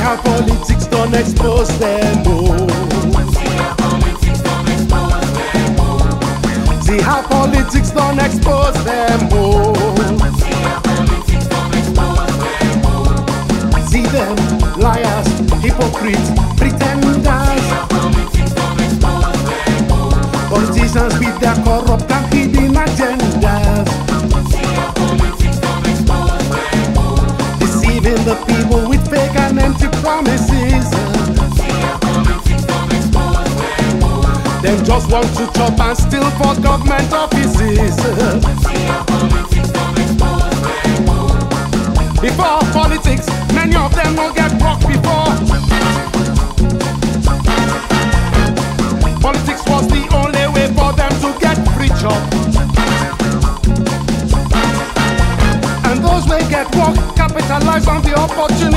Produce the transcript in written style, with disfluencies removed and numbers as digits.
how politics don't expose them, oh. See how politics don't expose them, oh. See them liars, hypocrites, pretenders, politicians with their corrupt and hidden agendas, deceiving the people with fake and empty promises. Them just want to chop and steal for government offices. Before politics, many of them will get broke before. Politics was the only way for them to get free job. And those will get work, capitalize on the opportunity.